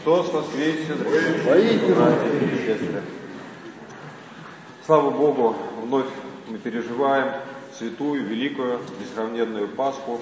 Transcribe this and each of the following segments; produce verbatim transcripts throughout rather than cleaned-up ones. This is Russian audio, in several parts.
Христос воскресе, Воистину. братья и сестры. Слава Богу, вновь мы переживаем святую, великую, несравненную Пасху.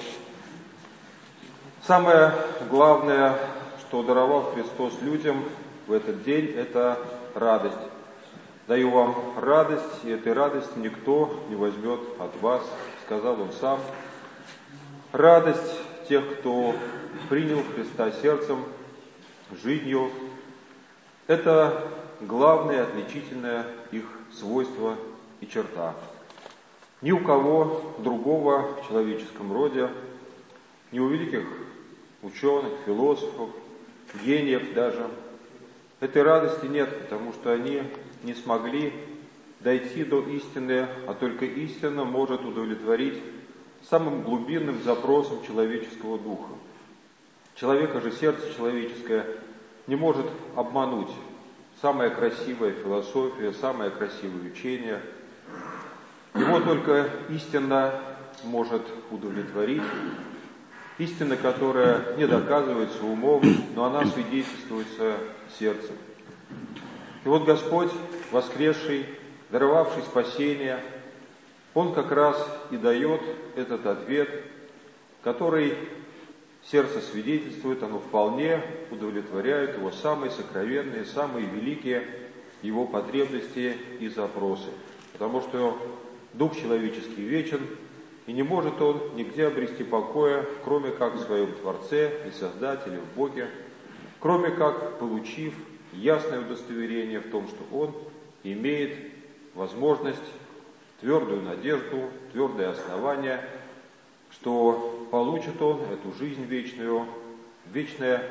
Самое главное, что даровал Христос людям в этот день, это радость. Даю вам радость, и этой радости никто не возьмет от вас, сказал Он сам. Радость тех, кто принял Христа сердцем, жизнью, это главное, отличительное их свойство и черта. Ни у кого другого в человеческом роде, ни у великих ученых, философов, гениев даже, этой радости нет, потому что они не смогли дойти до истины, а только истина может удовлетворить самым глубинным запросам человеческого духа. Человека же сердце человеческое не может обмануть самая красивая философия, самое красивое учение. Его только истина может удовлетворить. Истина, которая не доказывается умом, но она свидетельствуется сердцем. И вот Господь, воскресший, даровавший спасение, Он как раз и дает этот ответ, который сердце свидетельствует, оно вполне удовлетворяет его самые сокровенные, самые великие его потребности и запросы. Потому что дух человеческий вечен, и не может он нигде обрести покоя, кроме как в своем Творце и Создателе, в Боге, кроме как получив ясное удостоверение в том, что он имеет возможность, твердую надежду, твердое основание, что получит он эту жизнь вечную, вечное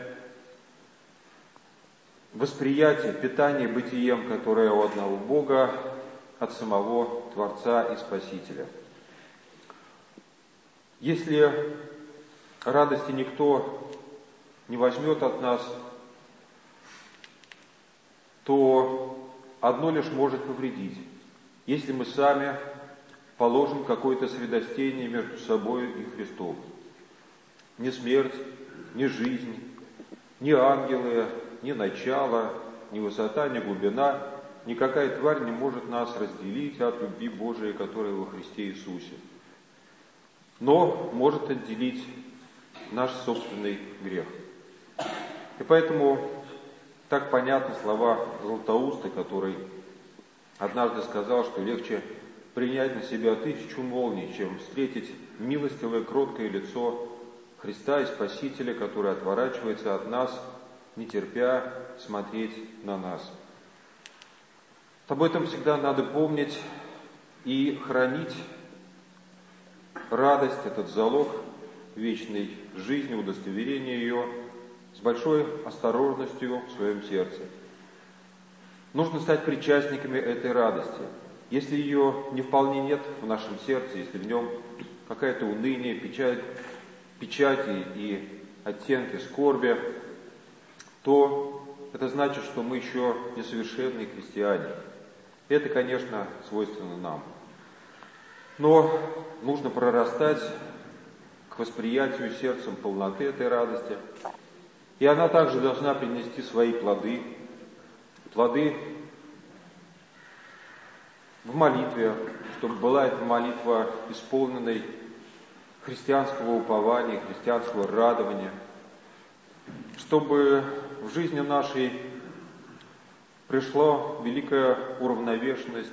восприятие, питание бытием, которое у одного Бога, от самого Творца и Спасителя. Если радости никто не возьмет от нас, то одно лишь может повредить, если мы сами положим какое-то средостение между собой и Христом. Ни смерть, ни жизнь, ни ангелы, ни начало, ни высота, ни глубина, никакая тварь не может нас разделить от любви Божией, которая во Христе Иисусе. Но может отделить наш собственный грех. И поэтому так понятны слова Златоуста, который однажды сказал, что легче принять на себя тысячу молний, чем встретить милостивое, кроткое лицо Христа и Спасителя, который отворачивается от нас, не терпя смотреть на нас. Об этом всегда надо помнить и хранить радость, этот залог вечной жизни, удостоверение ее с большой осторожностью в своем сердце. Нужно стать причастниками этой радости. Если ее не вполне нет в нашем сердце, если в нем какая-то уныние, печаль, печати и оттенки скорби, то это значит, что мы еще несовершенные христиане. Это, конечно, свойственно нам. Но нужно прорастать к восприятию сердцем полноты этой радости. И она также должна принести свои плоды. Плоды в молитве, чтобы была эта молитва исполненной христианского упования, христианского радования, чтобы в жизни нашей пришла великая уравновешенность,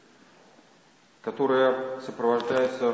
которая сопровождается,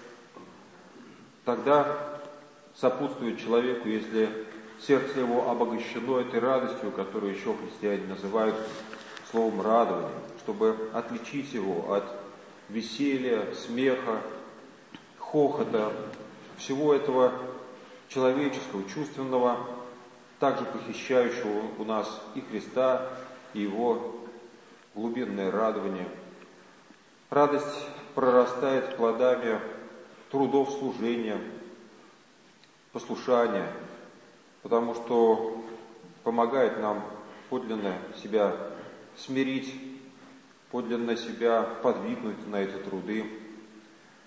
тогда сопутствует человеку, если сердце его обогащено этой радостью, которую еще христиане называют словом радование, чтобы отличить его от веселья, смеха, хохота, всего этого человеческого, чувственного, также похищающего у нас и Христа, и Его глубинное радование. Радость прорастает плодами трудов служения, послушания, потому что помогает нам подлинно себя смирить, подлинно себя подвигнуть на эти труды.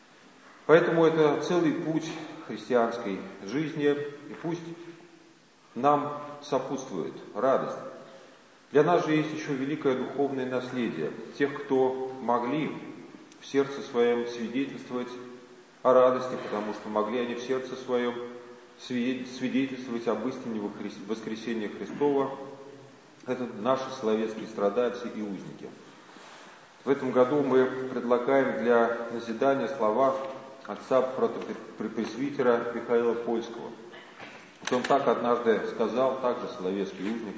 Поэтому это целый путь христианской жизни, и пусть нам сопутствует радость. Для нас же есть еще великое духовное наследие тех, кто могли в сердце своем свидетельствовать о радости, потому что могли они в сердце своем свидетельствовать об истине воскресения Христова. Это наши словецкие страдальцы и узники. В этом году мы предлагаем для назидания слова отца протопресвитера Михаила Польского. Он так однажды сказал, также словецкий узник.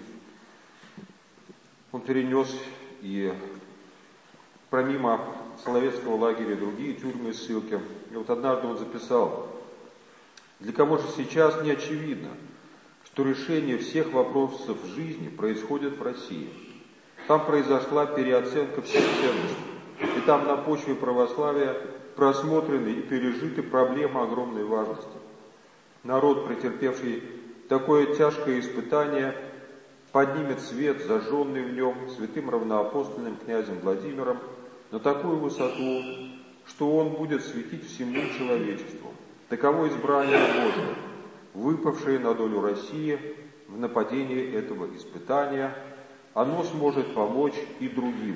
Он перенес и помимо Соловецкого лагеря другие тюрьмы и ссылки. И вот однажды он записал: «Для кого же сейчас не очевидно, что решение всех вопросов жизни происходит в России? Там произошла переоценка всех ценностей, и там на почве православия просмотрены и пережиты проблемы огромной важности. Народ, претерпевший такое тяжкое испытание, поднимет свет, зажженный в нем святым равноапостольным князем Владимиром, на такую высоту, что он будет светить всему человечеству. Таково избрание Божие, выпавшее на долю России в нападении этого испытания. Оно сможет помочь и другим».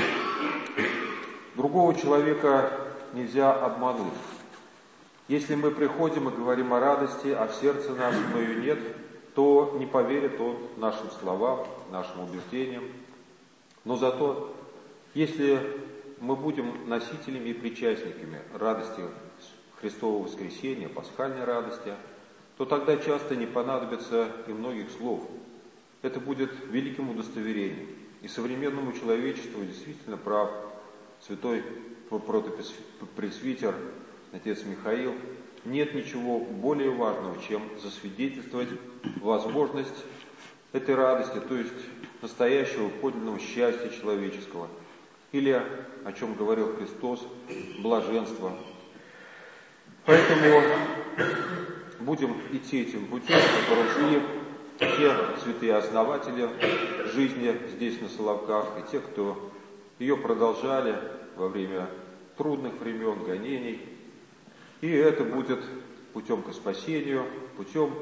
Другого человека нельзя обмануть. Если мы приходим и говорим о радости, а в сердце нашем ее нет, то не поверит он нашим словам, нашим убеждениям. Но зато, если мы будем носителями и причастниками радости Христового воскресения, пасхальной радости, то тогда часто не понадобится и многих слов. Это будет великим удостоверением. И современному человечеству действительно прав святой протопресвитер, отец Михаил. Нет ничего более важного, чем засвидетельствовать возможность этой радости, то есть настоящего подлинного счастья человеческого. Или, о чем говорил Христос, блаженство. Поэтому будем идти этим путем, которым шли те святые основатели жизни здесь на Соловках, и те, кто ее продолжали во время трудных времен, гонений. И это будет путем к спасению, путем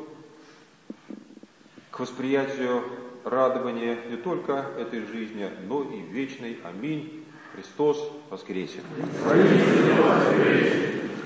к восприятию радования не только этой жизни, но и вечной. Аминь. Христос воскресе!